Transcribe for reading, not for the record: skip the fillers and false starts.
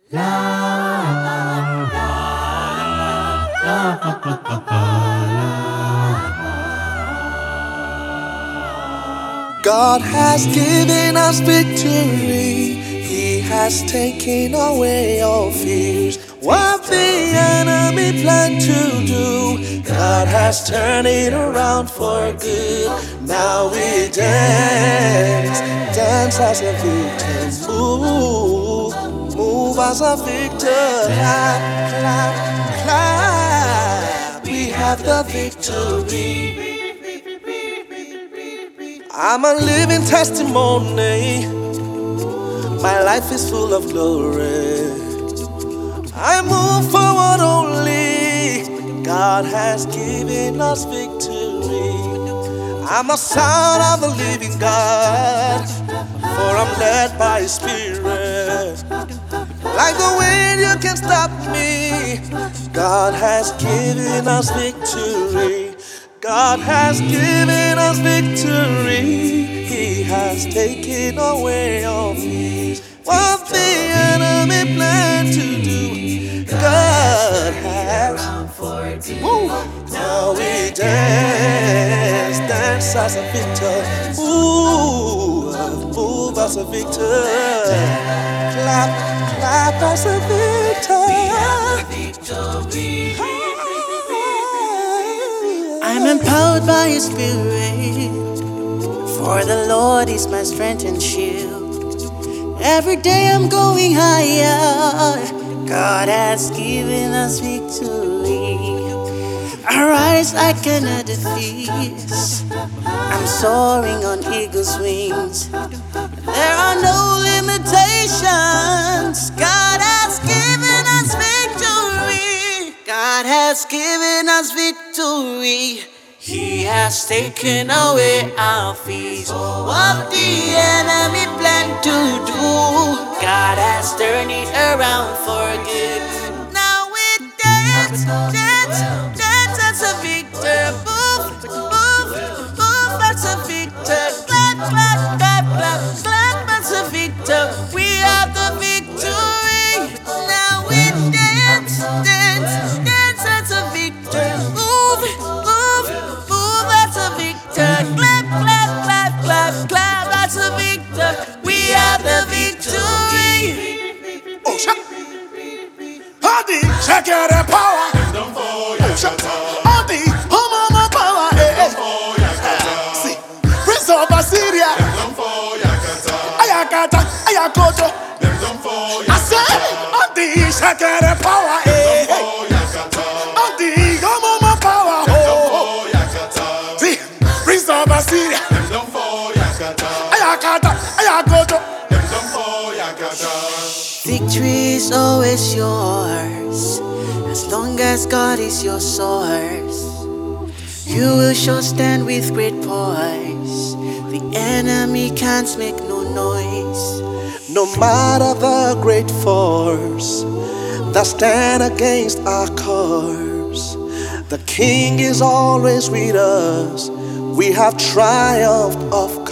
God has given us victory. He has taken away all fears. What the enemy planned to do, God has turned it around for good. Now we dance, dance as a victor. Move as a victor. Clap, clap, clap. We have the victory. I'm a living testimony. My life is full of glory. I move forward only. God has given us victory. I'm a son of the living God, for I'm led by His Spirit. Like the wind, you can stop me. God has given us victory. God has given us victory. He has taken away all fears. What the enemy planned to do, God has. Woo. Now we dance, dance as a victor. Ooh, move as a victor. Clap, clap as a victor. I'm empowered by His Spirit, for the Lord is my strength and shield. Every day I'm going higher. God has given us victory. I rise like an edifice. I'm soaring on eagle's wings. There are no limitations. God has given us victory. God has given us victory. He has taken away our fears. What the enemy planned to do, God has turned it around for good. Now we dance, dance, dance as a victor. Move, move, move as a victor. Clap, clap, clap, clap, clap as a victor. We have the victory. Now we dance, dance, dance as a victor. Move, move, move as a victor. Clap, clap, clap, clap, clap as a victor. We have the victory. Oh, shut. Adi, check out the power. Adi, mama power. See, Prince of Assyria. Ayakata, Ayakoto. I say, Adi, check out the power. Adi, mama power. See, Prince of Assyria. Ayakata, Ayakoto. Victory is always yours, as long as God is your source. You will sure stand with great poise. The enemy can't make no noise. No matter the great force that stand against our cause, the King is always with us. We have triumphed, of